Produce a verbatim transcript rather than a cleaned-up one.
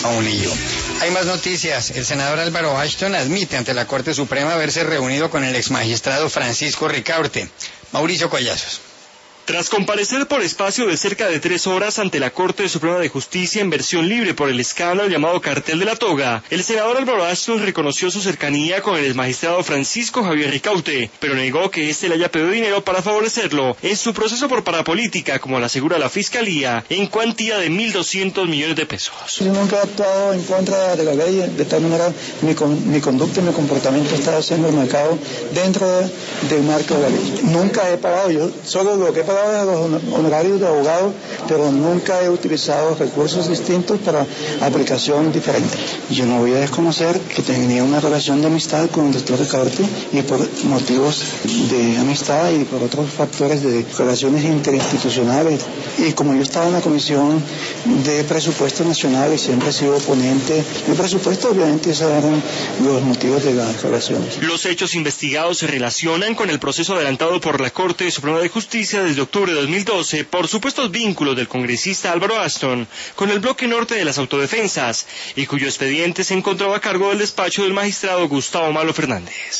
a un lío. Hay más noticias. El senador Álvaro Ashton admite ante la Corte Suprema haberse reunido con el exmagistrado Francisco Ricaurte. Mauricio Collazos. Tras comparecer por espacio de cerca de tres horas ante la Corte Suprema de Justicia en versión libre por el escándalo llamado Cartel de la Toga, el senador Álvaro Ashton reconoció su cercanía con el exmagistrado Francisco Javier Ricaurte, pero negó que éste le haya pedido dinero para favorecerlo en su proceso por parapolítica, como lo asegura la Fiscalía, en cuantía de mil doscientos millones de pesos. Yo nunca he actuado en contra de la ley, de tal manera mi, mi conducta y mi comportamiento está siendo marcado dentro de, del marco de la ley. Nunca he pagado, yo solo lo que he pagado a los honorarios de abogado, pero nunca he utilizado recursos distintos para aplicación diferente. Yo no voy a desconocer que tenía una relación de amistad con el doctor Ricaurte y por motivos de amistad y por otros factores de relaciones interinstitucionales. Y como yo estaba en la Comisión de Presupuesto Nacional y siempre he sido ponente del presupuesto, obviamente esos eran los motivos de las relaciones. Los hechos investigados se relacionan con el proceso adelantado por la Corte Suprema de Justicia desde octubre de dos mil doce por supuestos vínculos del congresista Álvaro Ashton con el bloque norte de las autodefensas y cuyo expediente se encontraba a cargo del despacho del magistrado Gustavo Malo Fernández.